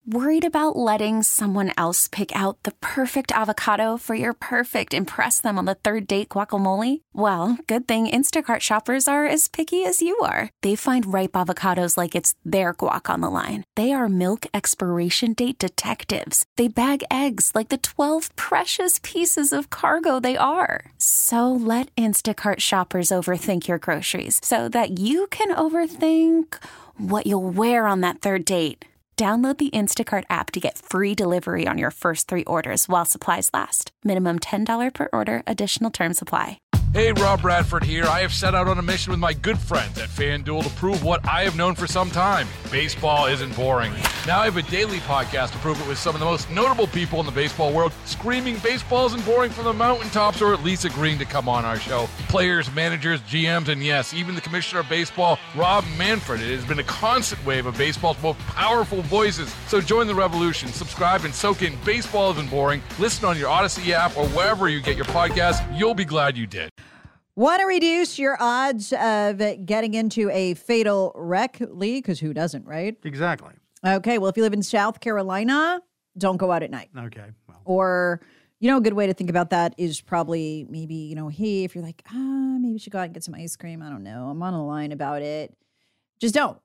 Worried about letting someone else pick out the perfect avocado for your perfect impress them on the third date guacamole? Well, good thing Instacart shoppers are as picky as you are. They find ripe avocados like it's their guac on the line. They are milk expiration date detectives. They bag eggs like the 12 precious pieces of cargo they are. So let Instacart shoppers overthink your groceries so that you can overthink what you'll wear on that third date. Download the Instacart app to get free delivery on your first 3 orders while supplies last. Minimum $10 per order. Additional terms apply. Hey, Rob Bradford here. I have set out on a mission with my good friends at FanDuel to prove what I have known for some time. Baseball isn't boring. Now I have a daily podcast to prove it with some of the most notable people in the baseball world, screaming baseball isn't boring from the mountaintops, or at least agreeing to come on our show. Players, managers, GMs, and yes, even the commissioner of baseball, Rob Manfred. It has been a constant wave of baseball's most powerful voices. So join the revolution. Subscribe and soak in Baseball Isn't Boring. Listen on your Odyssey app or wherever you get your podcasts. You'll be glad you did. Want to reduce your odds of getting into a fatal wreck, Lee? Because who doesn't, right? Exactly. Okay, well, if you live in South Carolina, don't go out at night. Okay, well. Or, a good way to think about that is probably maybe, hey, if you're like, maybe you should go out and get some ice cream. I don't know. I'm on a line about it. Just don't.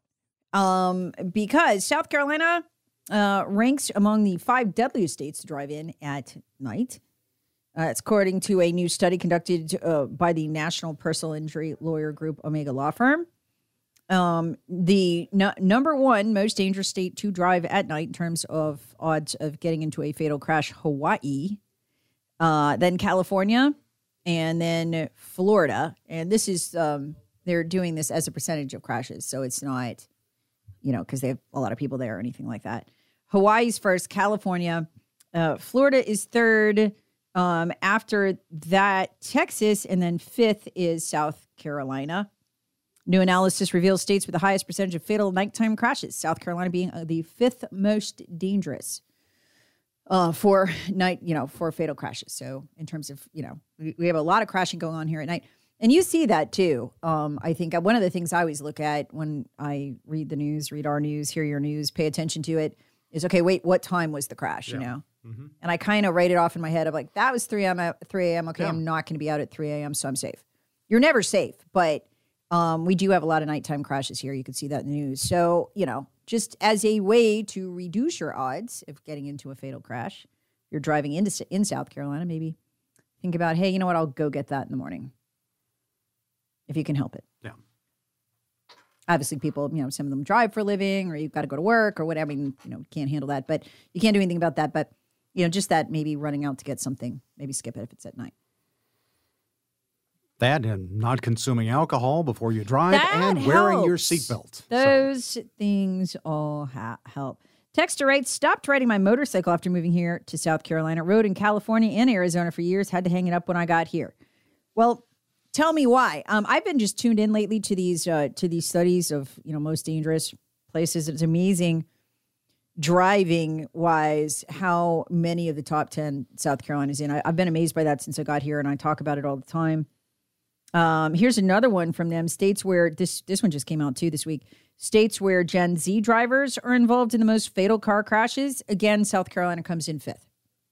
Because South Carolina ranks among the 5 deadliest states to drive in at night. It's according to a new study conducted by the National Personal Injury Lawyer Group Omega Law Firm. The number 1 most dangerous state to drive at night in terms of odds of getting into a fatal crash, Hawaii, then California, and then Florida. And this is, they're doing this as a percentage of crashes. So it's not, because they have a lot of people there or anything like that. Hawaii's first, California. Florida is third. After that, Texas, and then 5th is South Carolina. New analysis reveals states with the highest percentage of fatal nighttime crashes, South Carolina being the 5th most dangerous for fatal crashes. So in terms of, we have a lot of crashing going on here at night. And you see that too. I think one of the things I always look at when I read the news, read our news, hear your news, pay attention to it, is, okay, wait, what time was the crash, Mm-hmm. And I kind of write it off in my head of like, that was 3 a.m. Okay, yeah. I'm not going to be out at 3 a.m., so I'm safe. You're never safe, but we do have a lot of nighttime crashes here. You can see that in the news. So, just as a way to reduce your odds of getting into a fatal crash, you're driving in South Carolina, maybe think about, hey, you know what, I'll go get that in the morning if you can help it. Yeah. Obviously, people, some of them drive for a living or you've got to go to work or whatever. Can't handle that, but you can't do anything about that. But just that maybe running out to get something, maybe skip it if it's at night. That and not consuming alcohol before you drive and wearing your seatbelt. Those things all help. Texter writes, stopped riding my motorcycle after moving here to South Carolina. Rode in California and Arizona for years. Had to hang it up when I got here. Well, tell me why. I've been just tuned in lately to these studies of most dangerous places. It's amazing. Driving wise, how many of the top 10 South Carolina's in. I've been amazed by that since I got here, and I talk about it all the time. Here's another one from them. States where this one just came out too this week. States where Gen Z drivers are involved in the most fatal car crashes. Again, South Carolina comes in 5th.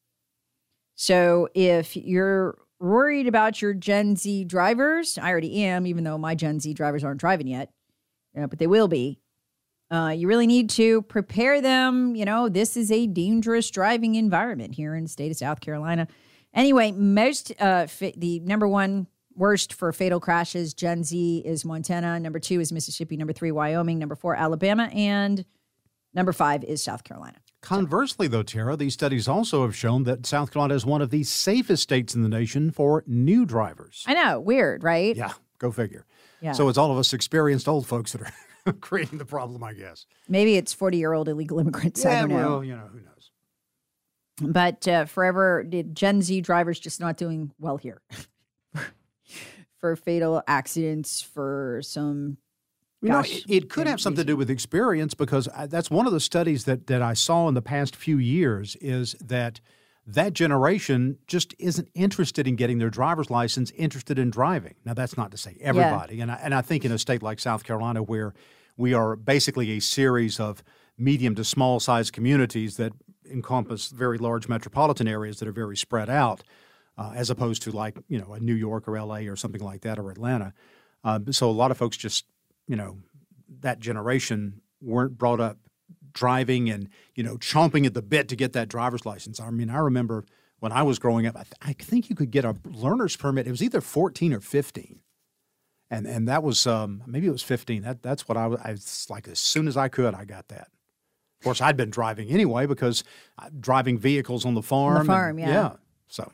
So if you're worried about your Gen Z drivers, I already am, even though my Gen Z drivers aren't driving yet, but they will be. You really need to prepare them. This is a dangerous driving environment here in the state of South Carolina. Anyway, the number 1 worst for fatal crashes, Gen Z, is Montana. Number 2 is Mississippi. Number 3, Wyoming. Number 4, Alabama. And number 5 is South Carolina. Conversely, though, Tara, these studies also have shown that South Carolina is one of the safest states in the nation for new drivers. I know. Weird, right? Yeah. Go figure. Yeah. So it's all of us experienced old folks that are creating the problem, I guess. Maybe it's 40-year-old illegal immigrants. Yeah, I don't know. Well, who knows? But forever, did Gen Z drivers just not doing well here? For fatal accidents, for some... It could have something to do with experience, because that's one of the studies that I saw in the past few years, is that generation just isn't interested in getting their driver's license, interested in driving. Now, that's not to say everybody. Yeah. And I think in a state like South Carolina, where we are basically a series of medium to small size communities that encompass very large metropolitan areas that are very spread out, as opposed to like, a New York or LA or something like that, or Atlanta. So a lot of folks just, that generation weren't brought up driving and, chomping at the bit to get that driver's license. I mean, I remember when I was growing up, I think you could get a learner's permit. It was either 14 or 15. And that was, maybe it was 15. That's what I was like, as soon as I could, I got that. Of course, I'd been driving anyway because driving vehicles on the farm. On the farm, yeah. So.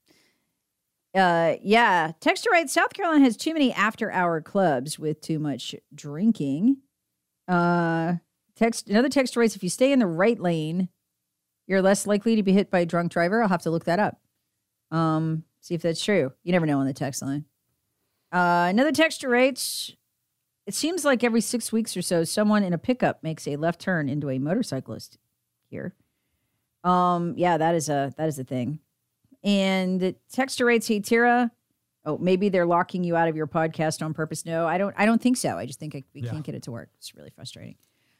Texter writes, South Carolina has too many after-hour clubs with too much drinking. Another texter writes, if you stay in the right lane, you're less likely to be hit by a drunk driver. I'll have to look that up. See if that's true. You never know on the text line. Another texter writes, it seems like every 6 weeks or so, someone in a pickup makes a left turn into a motorcyclist here. That is a thing. And texter writes, hey, Tara, maybe they're locking you out of your podcast on purpose. No, I don't think so. I just think we can't get it to work. It's really frustrating.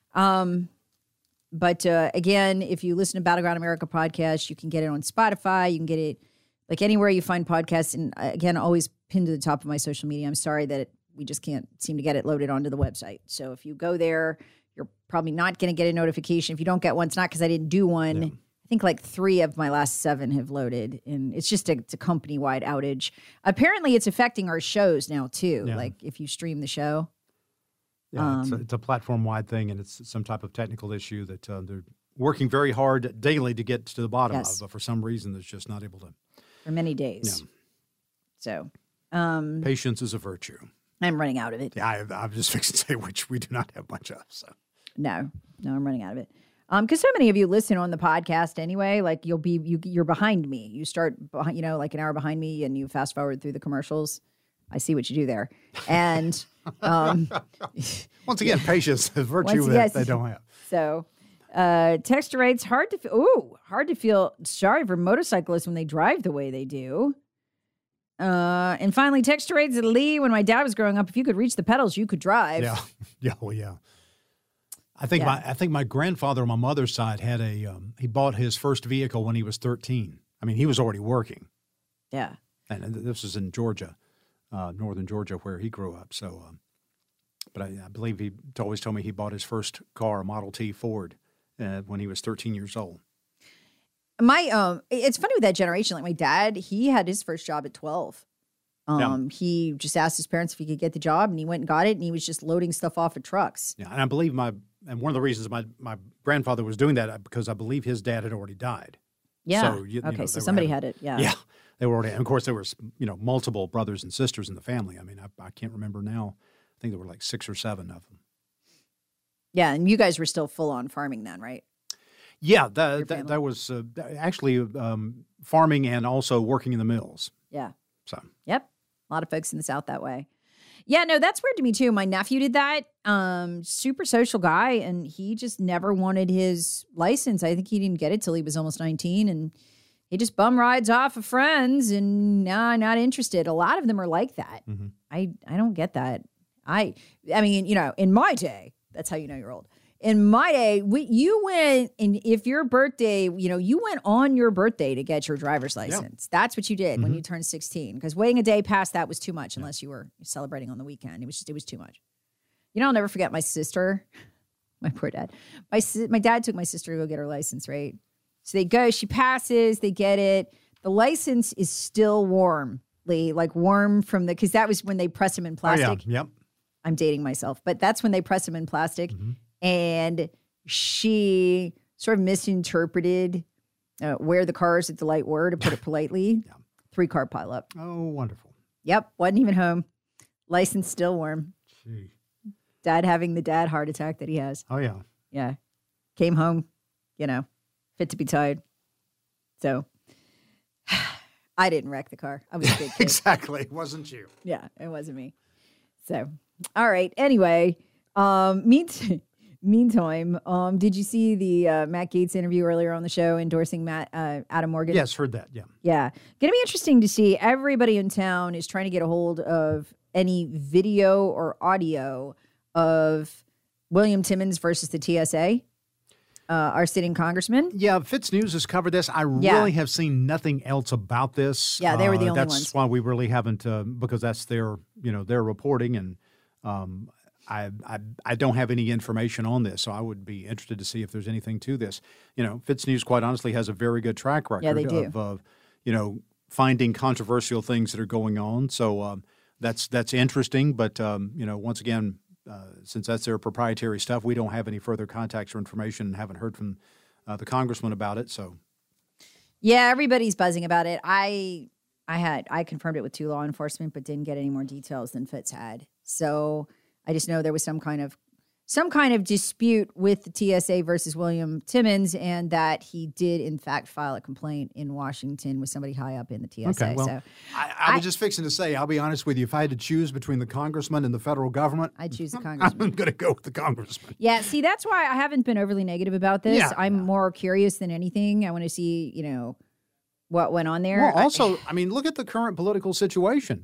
But again, if you listen to Battleground America podcast, you can get it on Spotify. You can get it like anywhere you find podcasts. And again, always pinned to the top of my social media. I'm sorry that we just can't seem to get it loaded onto the website. So if you go there, you're probably not going to get a notification. If you don't get one, it's not because I didn't do one. Yeah. I think like 3 of my last 7 have loaded, and it's just it's a company-wide outage. Apparently, it's affecting our shows now too. Yeah. Like if you stream the show. Yeah, it's a platform-wide thing, and it's some type of technical issue that they're working very hard daily to get to the bottom of, but for some reason, it's just not able to. For many days. Yeah. So. Patience is a virtue. I'm running out of it. Yeah, I'm just fixing to say, which we do not have much of. So. No, I'm running out of it. Because so many of you listen on the podcast anyway. Like you're behind me. You start, like an hour behind me, and you fast forward through the commercials. I see what you do there. And once again, patience is a virtue that they don't have. So, texter writes, hard to feel sorry for motorcyclists when they drive the way they do. And finally, texter writes, Lee, when my dad was growing up, if you could reach the pedals, you could drive. Yeah. I think my grandfather on my mother's side had he bought his first vehicle when he was 13. I mean, he was already working. Yeah. And this was in Georgia, northern Georgia, where he grew up. So, but I believe he always told me he bought his first car, a Model T Ford, when he was 13 years old. It's funny with that generation. Like my dad, he had his first job at 12. He just asked his parents if he could get the job, and he went and got it, and he was just loading stuff off of trucks. Yeah, and I believe and one of the reasons my grandfather was doing that because I believe his dad had already died. Yeah. So, so somebody had it. Yeah. Yeah. They were already, and of course there was, multiple brothers and sisters in the family. I mean, I can't remember now. I think there were like 6 or 7 of them. Yeah. And you guys were still full on farming then, right? Yeah. That was actually farming and also working in the mills. Yeah. So. Yep. A lot of folks in the South that way. Yeah, no, that's weird to me too. My nephew did that. Super social guy, and he just never wanted his license. I think he didn't get it till he was almost 19, and he just bum rides off of friends and not interested. A lot of them are like that. Mm-hmm. I don't get that. I mean, in my day, that's how you know you're old. In my day, you went, and if your birthday, you went on your birthday to get your driver's license. Yeah. That's what you did when you turned 16. Because waiting a day past that was too much, unless you were celebrating on the weekend. It was too much. I'll never forget my sister. My poor dad. My dad took my sister to go get her license, right? So they go, she passes, they get it. The license is still warm, Lee, like warm because that was when they press them in plastic. Oh, yeah. Yep. I'm dating myself, but that's when they press them in plastic. Mm-hmm. And she sort of misinterpreted where the cars at the light were, to put it politely. Yeah. 3-car pileup. Oh, wonderful. Yep. Wasn't even home. License still warm. Gee. Dad having the dad heart attack that he has. Oh, yeah. Yeah. Came home, fit to be tied. So I didn't wreck the car. I was a big kid. Exactly. It wasn't you. Yeah, it wasn't me. So, all right. Anyway, Meantime, did you see the Matt Gaetz interview earlier on the show endorsing Adam Morgan? Yes, heard that, yeah. Yeah. Going to be interesting to see. Everybody in town is trying to get a hold of any video or audio of William Timmons versus the TSA. our sitting congressman. Yeah, Fitz News has covered this. I really have seen nothing else about this. Yeah, they were the only that's ones. That's why we really haven't, because that's their reporting, and I don't have any information on this, so I would be interested to see if there's anything to this. Fitz News, quite honestly, has a very good track record of finding controversial things that are going on. So that's interesting. But once again, since that's their proprietary stuff, we don't have any further contacts or information, and haven't heard from the congressman about it. So, yeah, everybody's buzzing about it. I confirmed it with 2 law enforcement, but didn't get any more details than Fitz had. So I just know there was some kind of dispute with the TSA versus William Timmons, and that he did in fact file a complaint in Washington with somebody high up in the TSA. Okay, well, so I was just fixing to say, I'll be honest with you, if I had to choose between the congressman and the federal government, I'd choose the congressman. I'm going to go with the congressman. Yeah, see, that's why I haven't been overly negative about this. Yeah, I'm more curious than anything. I want to see, what went on there. Well, also, look at the current political situation.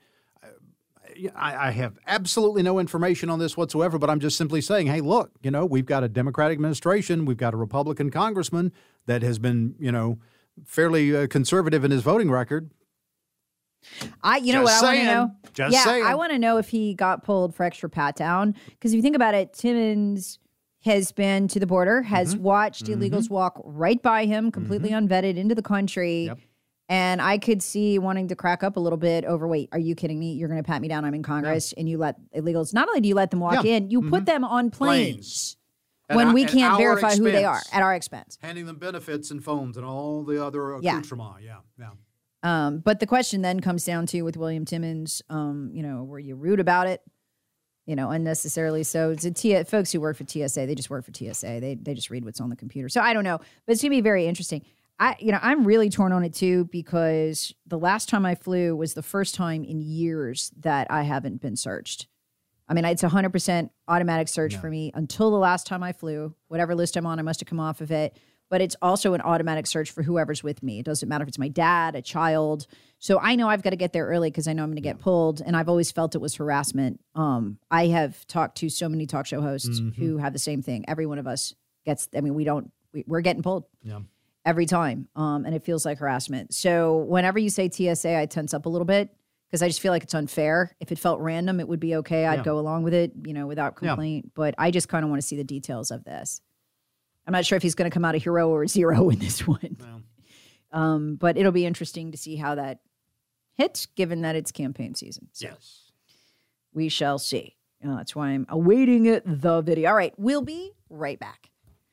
I have absolutely no information on this whatsoever, but I'm just simply saying, hey, look, we've got a Democratic administration, we've got a Republican congressman that has been, fairly conservative in his voting record. I want to know. Just saying. I want to know if he got pulled for extra pat down, because if you think about it, Timmons has been to the border, has watched illegals walk right by him, completely unvetted into the country. Yep. And I could see wanting to crack up a little bit over, wait, are you kidding me? You're going to pat me down. I'm in Congress. And you let illegals, not only do you let them walk in, you put them on planes when we can't verify who they are at our expense. Handing them benefits and phones and all the other accoutrement. Yeah. But the question then comes down to, with William Timmons, were you rude about it? Unnecessarily so. It's folks who work for TSA, they just work for TSA. They just read what's on the computer. So I don't know. But it's going to be very interesting. I'm really torn on it too, because the last time I flew was the first time in years that I haven't been searched. It's 100% automatic search for me until the last time I flew. Whatever list I'm on, I must have come off of it. But it's also an automatic search for whoever's with me. It doesn't matter if it's my dad, a child. So I know I've got to get there early because I know I'm going to get pulled. And I've always felt it was harassment. I have talked to so many talk show hosts who have the same thing. Every one of us gets, we're getting pulled. Yeah. Every time. And it feels like harassment. So whenever you say TSA, I tense up a little bit because I just feel like it's unfair. If it felt random, it would be okay. I'd go along with it, without complaint. But I just kind of want to see the details of this. I'm not sure if he's going to come out a hero or a zero in this one. No. But it'll be interesting to see how that hits, given that it's campaign season. So yes. We shall see. That's why I'm awaiting the video. All right. We'll be right back.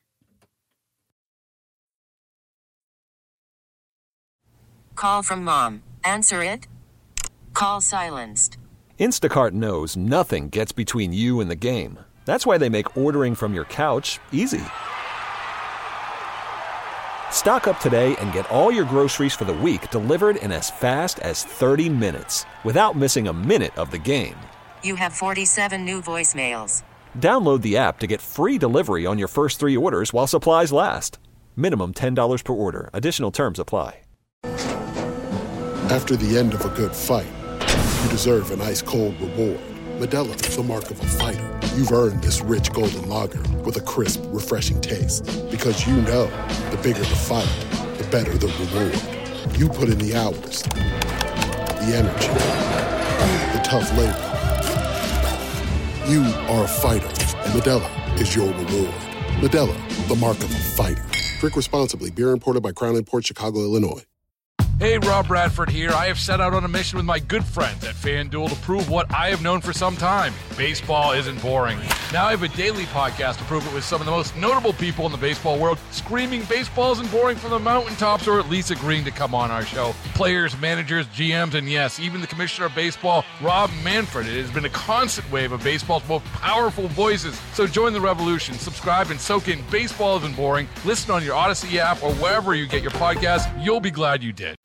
Call from mom. Answer it. Call silenced. Instacart knows nothing gets between you and the game. That's why they make ordering from your couch easy. Stock up today and get all your groceries for the week delivered in as fast as 30 minutes without missing a minute of the game. You have 47 new voicemails. Download the app to get free delivery on your first 3 orders while supplies last. Minimum $10 per order. Additional terms apply. After the end of a good fight, you deserve an ice-cold reward. Modelo is the mark of a fighter. You've earned this rich golden lager with a crisp, refreshing taste. Because you know, the bigger the fight, the better the reward. You put in the hours, the energy, the tough labor. You are a fighter, and Modelo is your reward. Modelo, the mark of a fighter. Drink responsibly. Beer imported by Crown Imports, Chicago, Illinois. Hey, Rob Bradford here. I have set out on a mission with my good friends at FanDuel to prove what I have known for some time. Baseball isn't boring. Now I have a daily podcast to prove it with some of the most notable people in the baseball world, screaming baseball isn't boring from the mountaintops, or at least agreeing to come on our show. Players, managers, GMs, and yes, even the commissioner of baseball, Rob Manfred. It has been a constant wave of baseball's most powerful voices. So join the revolution. Subscribe and soak in Baseball Isn't Boring. Listen on your Odyssey app or wherever you get your podcasts. You'll be glad you did.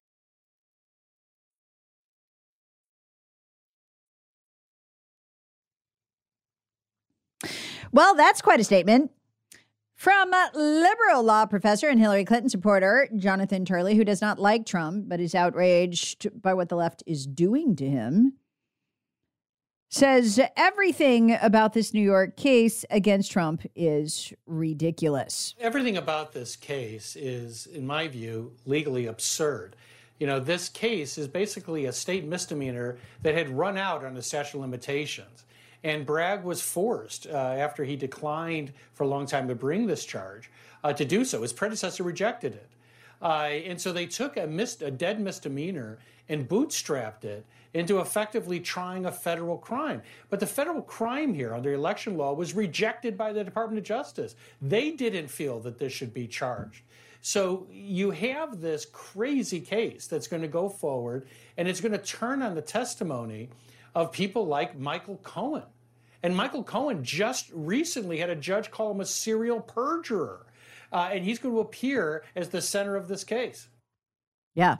Well, that's quite a statement from liberal law professor and Hillary Clinton supporter Jonathan Turley, who does not like Trump but is outraged by what the left is doing to him. says everything about this New York case against Trump is ridiculous. Everything about this case is, in my view, legally absurd. You know, this case is basically a state misdemeanor that had run out on the statute of limitations. And Bragg was forced, after he declined for a long time to bring this charge, to do so. His predecessor rejected it. And so they took a dead misdemeanor and bootstrapped it into effectively trying a federal crime. But the federal crime here under election law was rejected by the Department of Justice. They didn't feel that this should be charged. So you have this crazy case that's going to go forward, and it's going to turn on the testimony of people like Michael Cohen. And Michael Cohen just recently had a judge call him a serial perjurer. And he's going to appear as the center of this case. Yeah.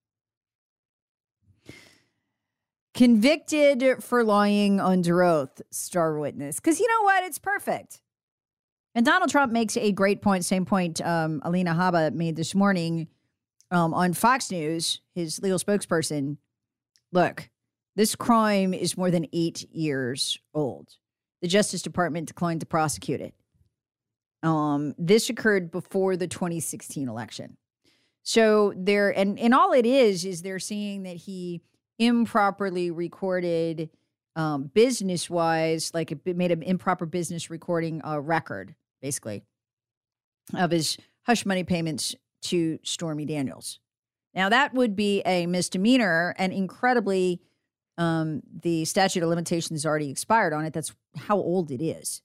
Convicted for lying under oath, star witness. Because you know what? It's perfect. And Donald Trump makes a great point, same point Alina Habba made this morning on Fox News, his legal spokesperson. Look, this crime is more than 8 years old. The Justice Department declined to prosecute it. This occurred before the 2016 election. So and all it is they're saying that he improperly recorded business-wise, like it made an improper business recording record, basically, of his hush money payments to Stormy Daniels. Now, that would be a misdemeanor, and incredibly, the statute of limitations has already expired on it. That's how old it is.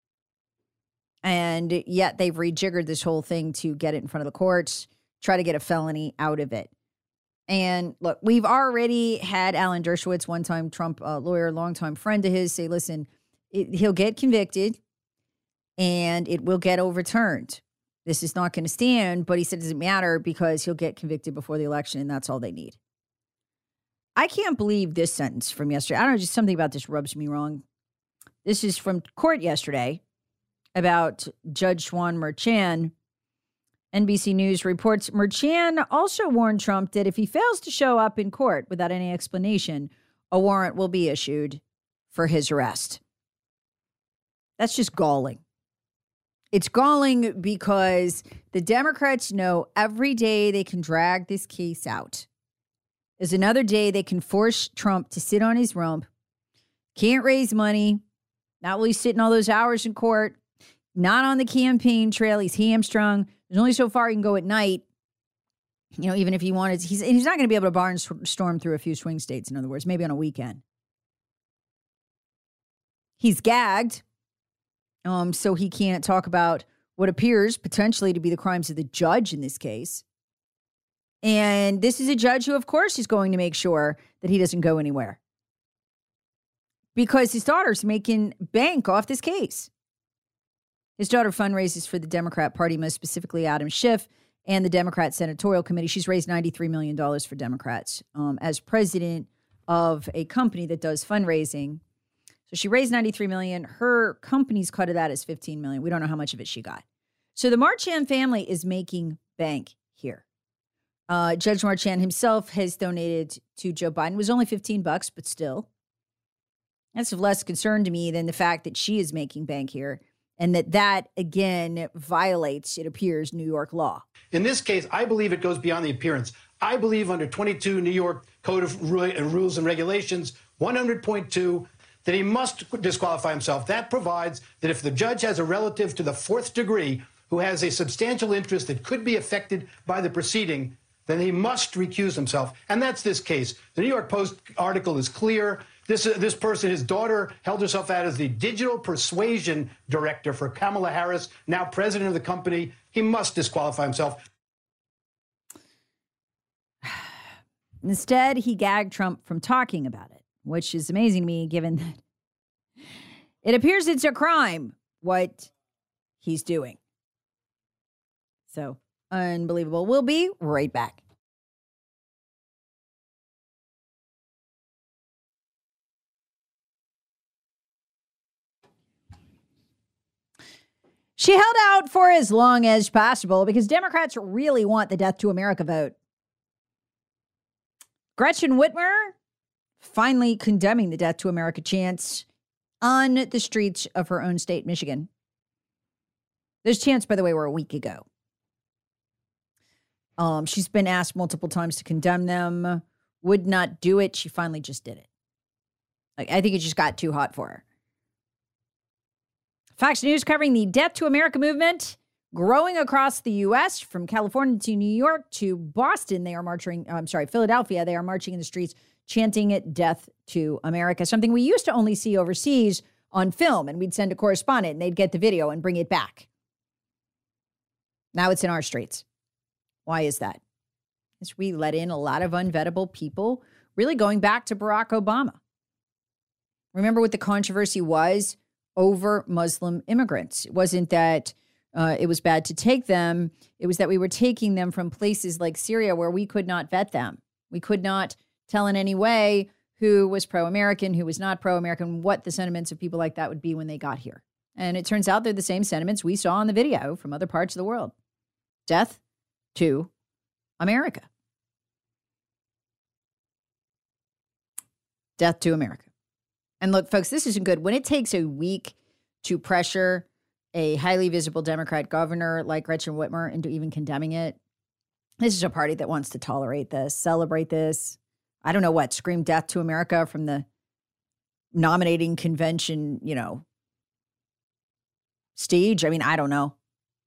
And yet they've rejiggered this whole thing to get it in front of the courts, try to get a felony out of it. And look, we've already had Alan Dershowitz, one-time Trump lawyer, longtime friend of his, say, listen, he'll get convicted and it will get overturned. This is not going to stand, but he said it doesn't matter because he'll get convicted before the election and that's all they need. I can't believe this sentence from yesterday. I don't know, just something about this rubs me wrong. This is from court yesterday about Judge Juan Merchan. NBC News reports Merchan also warned Trump that if he fails to show up in court without any explanation, a warrant will be issued for his arrest. That's just galling. It's galling because the Democrats know every day they can drag this case out is another day they can force Trump to sit on his rump, can't raise money, not will he sit in all those hours in court, not on the campaign trail, he's hamstrung. There's only so far he can go at night. You know, even if he wanted, he's not going to be able to barnstorm through a few swing states, in other words, maybe on a weekend. He's gagged, so he can't talk about what appears potentially to be the crimes of the judge in this case. And this is a judge who, of course, is going to make sure that he doesn't go anywhere because his daughter's making bank off this case. His daughter fundraises for the Democrat Party, most specifically Adam Schiff and the Democrat Senatorial Committee. She's raised $93 million for Democrats as president of a company that does fundraising. So she raised $93 million. Her company's cut of that is $15 million. We don't know how much of it she got. So the Merchan family is making bank here. Judge Merchan himself has donated to Joe Biden. It was only $15, but still. That's of less concern to me than the fact that she is making bank here. And that, again, violates, it appears, New York law. In this case, I believe it goes beyond the appearance. I believe under 22 New York Code of Rules and Regulations, 100.2, that he must disqualify himself. That provides that if the judge has a relative to the fourth degree who has a substantial interest that could be affected by the proceeding, then he must recuse himself. And that's this case. The New York Post article is clear. This person, his daughter, held herself out as the digital persuasion director for Kamala Harris, now president of the company. He must disqualify himself. Instead, he gagged Trump from talking about it, which is amazing to me, given that it appears it's a crime, what he's doing. So, unbelievable. We'll be right back. She held out for as long as possible because Democrats really want the Death to America vote. Gretchen Whitmer finally condemning the Death to America chants on the streets of her own state, Michigan. Those chants, by the way, were a week ago. She's been asked multiple times to condemn them, would not do it. She finally just did it. I think it just got too hot for her. Fox News covering the Death to America movement growing across the U.S. from California to New York to Boston. They are marching, Philadelphia. They are marching in the streets chanting it, Death to America, something we used to only see overseas on film, and we'd send a correspondent and they'd get the video and bring it back. Now it's in our streets. Why is that? Because we let in a lot of unvettable people, really going back to Barack Obama. Remember what the controversy was over Muslim immigrants. It wasn't that it was bad to take them. It was that we were taking them from places like Syria where we could not vet them. We could not tell in any way who was pro-American, who was not pro-American, what the sentiments of people like that would be when they got here. And it turns out they're the same sentiments we saw in the video from other parts of the world. Death to America. Death to America. And look, folks, this isn't good. When it takes a week to pressure a highly visible Democrat governor like Gretchen Whitmer into even condemning it, this is a party that wants to tolerate this, celebrate this. I don't know what, scream death to America from the nominating convention, stage. I mean, I don't know.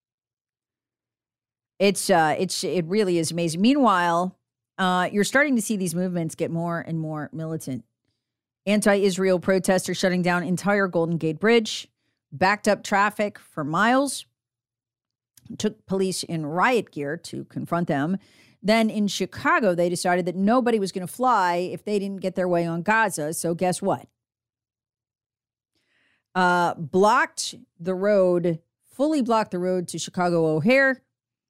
It really is amazing. Meanwhile, you're starting to see these movements get more and more militant. Anti-Israel protesters shutting down entire Golden Gate Bridge, backed up traffic for miles, took police in riot gear to confront them. Then in Chicago, they decided that nobody was going to fly if they didn't get their way on Gaza. So guess what? Blocked the road, fully blocked the road to Chicago O'Hare.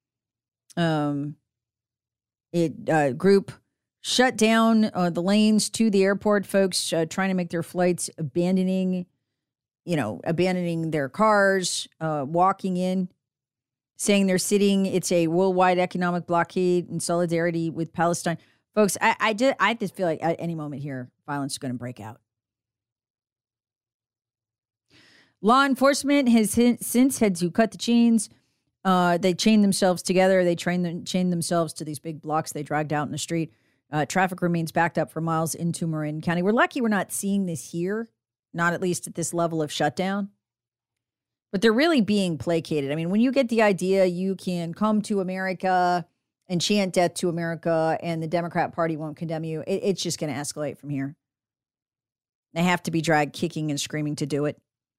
Group shut down the lanes to the airport. Folks trying to make their flights, abandoning their cars, walking in, saying they're sitting. It's a worldwide economic blockade in solidarity with Palestine. Folks, I just feel like at any moment here, violence is going to break out. Law enforcement has since had to cut the chains. They chained themselves together. They chained themselves to these big blocks they dragged out in the street. Traffic remains backed up for miles into Marin County. We're lucky we're not seeing this here, not at least at this level of shutdown. But they're really being placated. I mean, when you get the idea you can come to America and chant death to America and the Democrat Party won't condemn you, it's just going to escalate from here. They have to be dragged kicking and screaming to do it.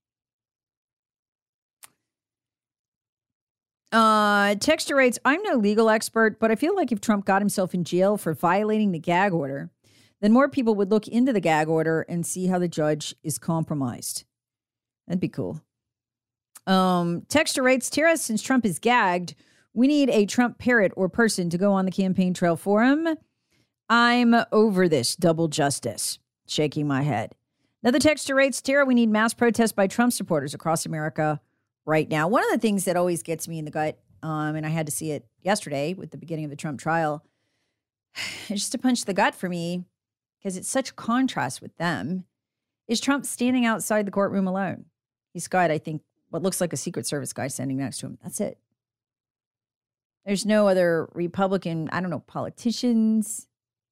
Texter writes, I'm no legal expert, but I feel like if Trump got himself in jail for violating the gag order, then more people would look into the gag order and see how the judge is compromised. That'd be cool. Texter writes, Tara, since Trump is gagged, we need a Trump parrot or person to go on the campaign trail for him. I'm over this double justice. Shaking my head. Another texter writes, Tara, we need mass protests by Trump supporters across America right now. One of the things that always gets me in the gut, and I had to see it yesterday with the beginning of the Trump trial, it's just a punch to the gut for me because it's such a contrast with them, is Trump standing outside the courtroom alone. He's got, I think, what looks like a Secret Service guy standing next to him. That's it. There's no other Republican, politicians,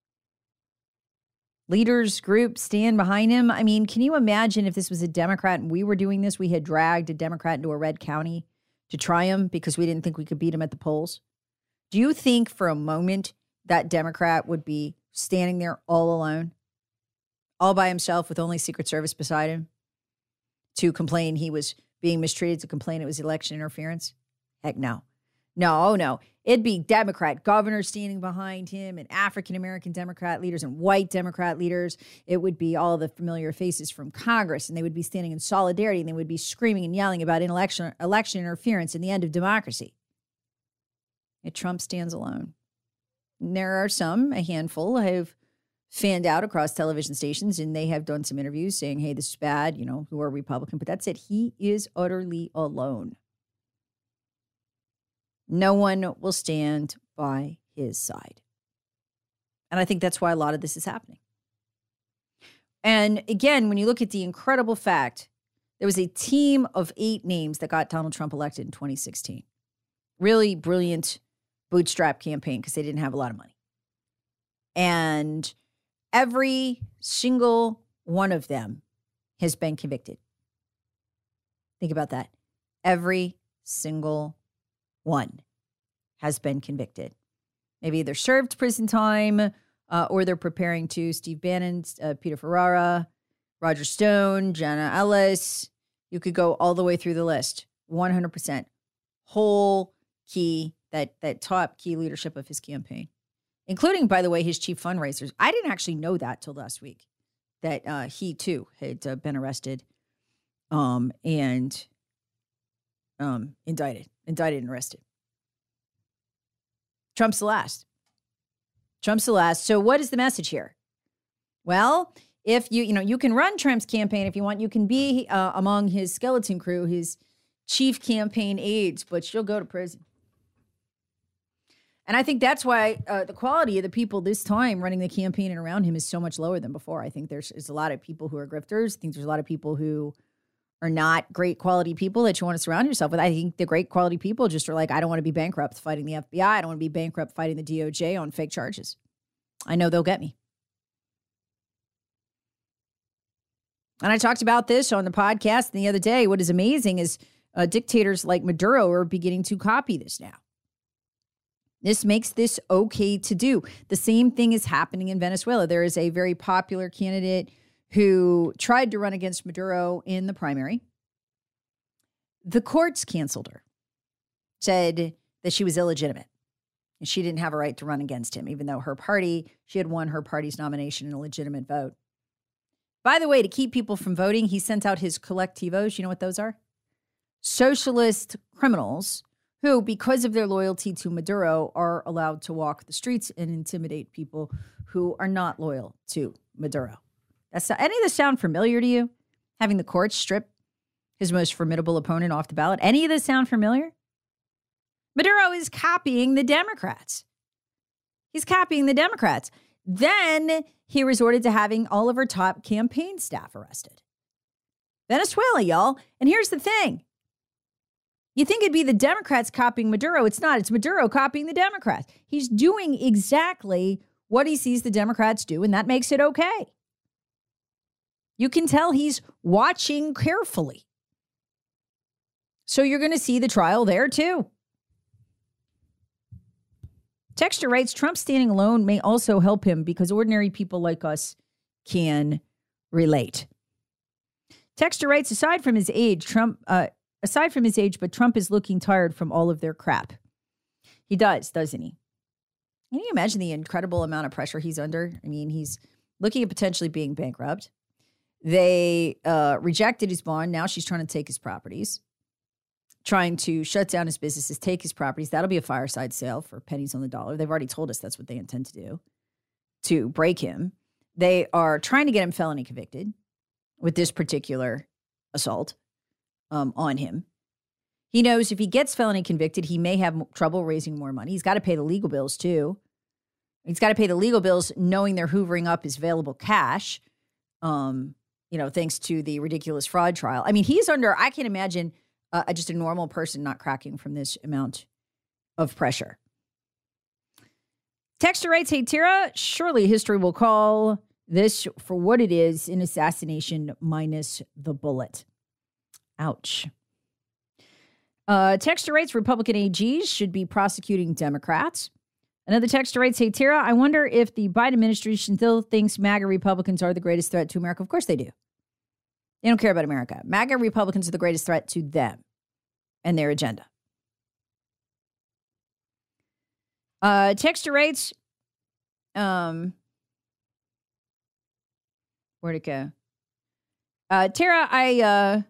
leaders, groups stand behind him. I mean, can you imagine if this was a Democrat and we were doing this? We had dragged a Democrat into a red county to try him because we didn't think we could beat him at the polls. Do you think for a moment that Democrat would be standing there all alone, all by himself with only Secret Service beside him to complain he was being mistreated, to complain it was election interference? Heck no. No. It'd be Democrat governors standing behind him and African-American Democrat leaders and white Democrat leaders. It would be all the familiar faces from Congress, and they would be standing in solidarity, and they would be screaming and yelling about election interference and the end of democracy. Yet Trump stands alone. And there are a handful have fanned out across television stations, and they have done some interviews saying, hey, this is bad, who are Republican. But that's it. He is utterly alone. No one will stand by his side. And I think that's why a lot of this is happening. And again, when you look at the incredible fact, there was a team of 8 names that got Donald Trump elected in 2016. Really brilliant bootstrap campaign because they didn't have a lot of money. And every single one of them has been convicted. Think about that. Every single one has been convicted. Maybe they're served prison time or they're preparing to. Steve Bannon, Peter Ferrara, Roger Stone, Jenna Ellis. You could go all the way through the list. 100%. Whole key, that top key leadership of his campaign. Including, by the way, his chief fundraisers. I didn't actually know that till last week, that he too had been arrested and indicted and arrested. Trump's the last. Trump's the last. So what is the message here? Well, if you can run Trump's campaign if you want, you can be among his skeleton crew, his chief campaign aides, but you'll go to prison. And I think that's why the quality of the people this time running the campaign and around him is so much lower than before. I think there's a lot of people who are grifters. I think there's a lot of people who are not great quality people that you want to surround yourself with. I think the great quality people just are like, I don't want to be bankrupt fighting the FBI. I don't want to be bankrupt fighting the DOJ on fake charges. I know they'll get me. And I talked about this on the podcast the other day. What is amazing is dictators like Maduro are beginning to copy this now. This makes this okay to do. The same thing is happening in Venezuela. There is a very popular candidate who tried to run against Maduro in the primary. The courts canceled her, said that she was illegitimate and she didn't have a right to run against him, even though she had won her party's nomination in a legitimate vote. By the way, to keep people from voting, he sent out his colectivos. You know what those are? Socialist criminals who, because of their loyalty to Maduro, are allowed to walk the streets and intimidate people who are not loyal to Maduro. Any of this sound familiar to you? Having the courts strip his most formidable opponent off the ballot? Any of this sound familiar? Maduro is copying the Democrats. He's copying the Democrats. Then he resorted to having all of her top campaign staff arrested. Venezuela, y'all. And here's the thing. You think it'd be the Democrats copying Maduro. It's not. It's Maduro copying the Democrats. He's doing exactly what he sees the Democrats do, and that makes it okay. You can tell he's watching carefully. So you're going to see the trial there, too. Texture writes, Trump standing alone may also help him because ordinary people like us can relate. Texture writes, aside from his age, but Trump is looking tired from all of their crap. He does, doesn't he? Can you imagine the incredible amount of pressure he's under? I mean, he's looking at potentially being bankrupt. They rejected his bond. Now she's trying to take his properties, trying to shut down his businesses, take his properties. That'll be a fireside sale for pennies on the dollar. They've already told us that's what they intend to do, to break him. They are trying to get him felony convicted with this particular assault on him. He knows if he gets felony convicted, he may have trouble raising more money. He's got to pay the legal bills, too. He's got to pay the legal bills knowing they're hoovering up his available cash, thanks to the ridiculous fraud trial. I mean, he's under, I can't imagine just a normal person not cracking from this amount of pressure. Texter writes, hey, Tara, surely history will call this for what it is, an assassination minus the bullet. Ouch. Texter writes, Republican AGs should be prosecuting Democrats. Another texter writes, hey, Tara, I wonder if the Biden administration still thinks MAGA Republicans are the greatest threat to America. Of course they do. They don't care about America. MAGA Republicans are the greatest threat to them and their agenda. Texter writes, where'd it go? Tara, I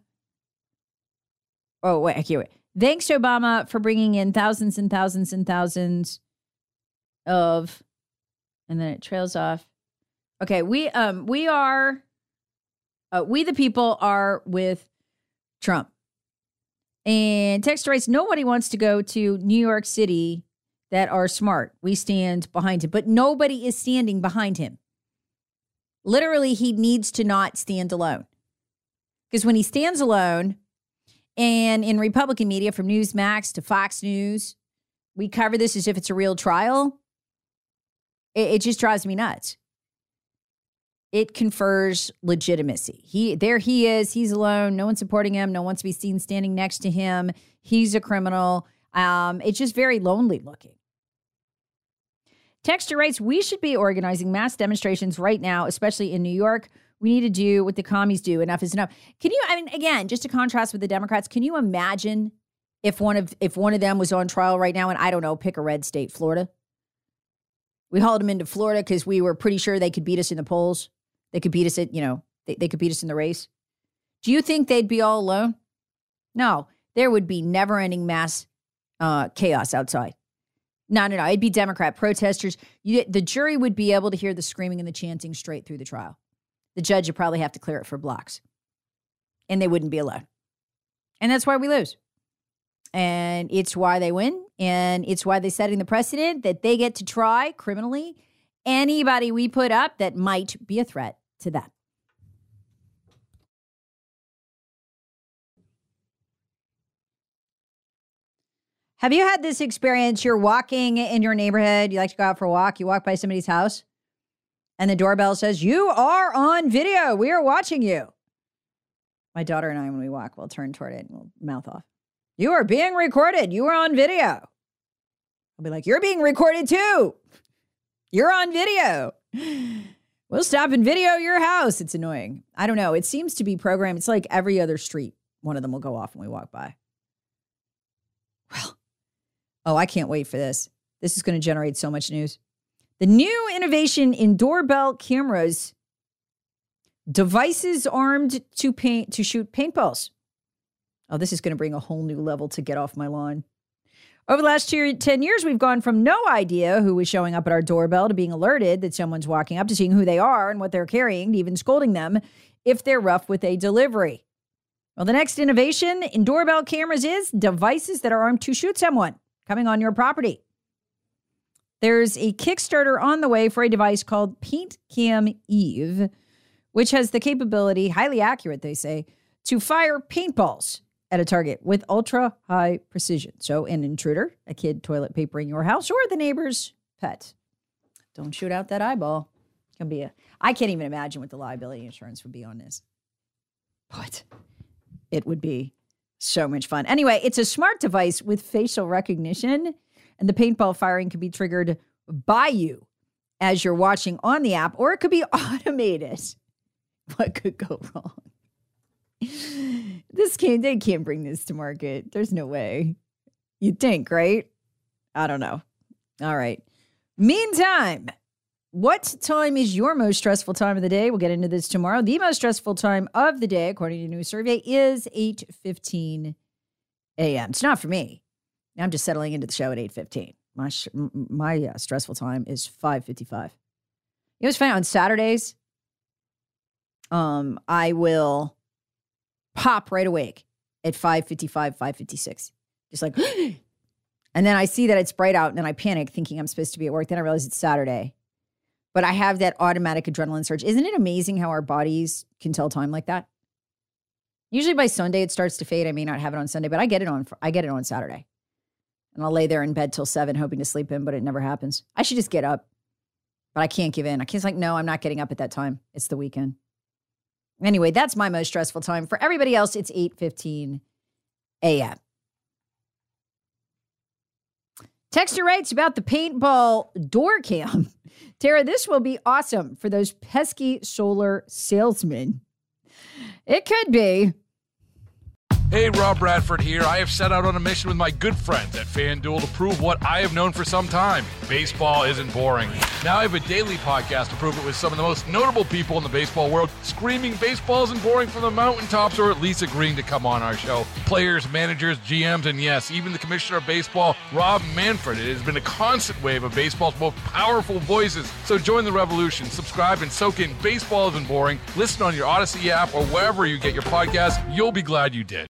can't wait. Thanks, Obama, for bringing in thousands and thousands and thousands of, and then it trails off. Okay, we the people are with Trump. And Texter writes, nobody wants to go to New York City that are smart. We stand behind him, but nobody is standing behind him. Literally, he needs to not stand alone. Because when he stands alone, and in Republican media, from Newsmax to Fox News, we cover this as if it's a real trial. It just drives me nuts. It confers legitimacy. There he is. He's alone. No one's supporting him. No one wants to be seen standing next to him. He's a criminal. It's just very lonely looking. Texter writes, we should be organizing mass demonstrations right now, especially in New York. We need to do what the commies do. Enough is enough. Can you, again, just to contrast with the Democrats, can you imagine if one of them was on trial right now and, I don't know, pick a red state, Florida? We hauled them into Florida because we were pretty sure they could beat us in the polls. They could beat us at, they could beat us in the race. Do you think they'd be all alone? No, there would be never-ending mass chaos outside. No. It'd be Democrat protesters. The jury would be able to hear the screaming and the chanting straight through the trial. The judge would probably have to clear it for blocks. And they wouldn't be alone. And that's why we lose. And it's why they win. And it's why they're setting the precedent that they get to try criminally anybody we put up that might be a threat to them. Have you had this experience? You're walking in your neighborhood. You like to go out for a walk. You walk by somebody's house. And the doorbell says, you are on video. We are watching you. My daughter and I, when we walk, we'll turn toward it and we'll mouth off. You are being recorded. You are on video. I'll be like, you're being recorded too. You're on video. We'll stop and video your house. It's annoying. I don't know. It seems to be programmed. It's like every other street. One of them will go off when we walk by. Well, I can't wait for this. This is going to generate so much news. The new innovation in doorbell cameras, devices armed to shoot paintballs. Oh, this is going to bring a whole new level to get off my lawn. Over the last 10 years, we've gone from no idea who was showing up at our doorbell to being alerted that someone's walking up, to seeing who they are and what they're carrying, to even scolding them if they're rough with a delivery. Well, the next innovation in doorbell cameras is devices that are armed to shoot someone coming on your property. There's a Kickstarter on the way for a device called PaintCam Eve, which has the capability, highly accurate, they say, to fire paintballs at a target with ultra high precision. So an intruder, a kid toilet papering your house, or the neighbor's pet. Don't shoot out that eyeball. It's going to be I can't even imagine what the liability insurance would be on this. But it would be so much fun. Anyway, it's a smart device with facial recognition, and the paintball firing can be triggered by you as you're watching on the app, or it could be automated. What could go wrong? They can't bring this to market. There's no way. You'd think, right? I don't know. All right. Meantime, what time is your most stressful time of the day? We'll get into this tomorrow. The most stressful time of the day, according to a new survey, is 8:15 a.m. It's not for me. I'm just settling into the show at 8:15. My stressful time is 5:55. It was funny on Saturdays. I will pop right awake at 5:55, 5:56. Just like, and then I see that it's bright out, and then I panic thinking I'm supposed to be at work. Then I realize it's Saturday. But I have that automatic adrenaline surge. Isn't it amazing how our bodies can tell time like that? Usually by Sunday, it starts to fade. I may not have it on Sunday, but I get it on Saturday. And I'll lay there in bed till 7, hoping to sleep in, but it never happens. I should just get up. But I can't give in. I can't like, no, I'm not getting up at that time. It's the weekend. Anyway, that's my most stressful time. For everybody else, it's 8:15 a.m. Texter writes about the paintball door cam. Tara, this will be awesome for those pesky solar salesmen. It could be. Hey, Rob Bradford here. I have set out on a mission with my good friends at FanDuel to prove what I have known for some time. Baseball isn't boring. Now I have a daily podcast to prove it with some of the most notable people in the baseball world, screaming baseball isn't boring from the mountaintops, or at least agreeing to come on our show. Players, managers, GMs, and yes, even the commissioner of baseball, Rob Manfred. It has been a constant wave of baseball's most powerful voices. So join the revolution. Subscribe and soak in Baseball Isn't Boring. Listen on your Odyssey app or wherever you get your podcasts. You'll be glad you did.